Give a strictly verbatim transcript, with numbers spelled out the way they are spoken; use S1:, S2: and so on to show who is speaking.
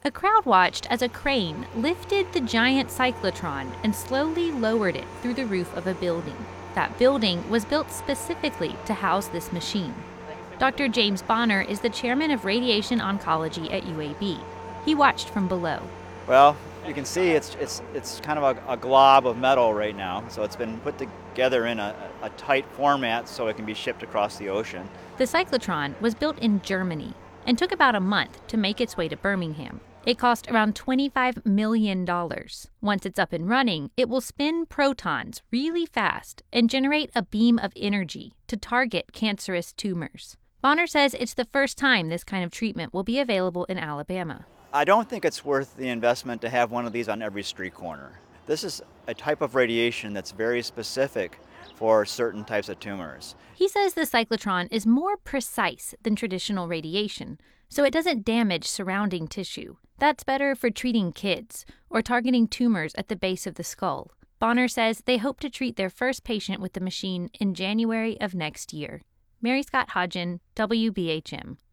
S1: A crowd watched as a crane lifted the giant cyclotron and slowly lowered it through the roof of a building. That building was built specifically to house this machine. Doctor James Bonner is the chairman of radiation oncology at U A B. He watched from below.
S2: Well, you can see it's it's it's kind of a, a glob of metal right now, so it's been put together in a, a tight format so it can be shipped across the ocean.
S1: The cyclotron was built in Germany and took about a month to make its way to Birmingham. It cost around twenty-five million dollars. Once it's up and running, it will spin protons really fast and generate a beam of energy to target cancerous tumors. Bonner says it's the first time this kind of treatment will be available in Alabama.
S2: I don't think it's worth the investment to have one of these on every street corner. This is a type of radiation that's very specific for certain types of tumors.
S1: He says the cyclotron is more precise than traditional radiation, so it doesn't damage surrounding tissue. That's better for treating kids or targeting tumors at the base of the skull. Bonner says they hope to treat their first patient with the machine in January of next year. Mary Scott Hodgen, W B H M.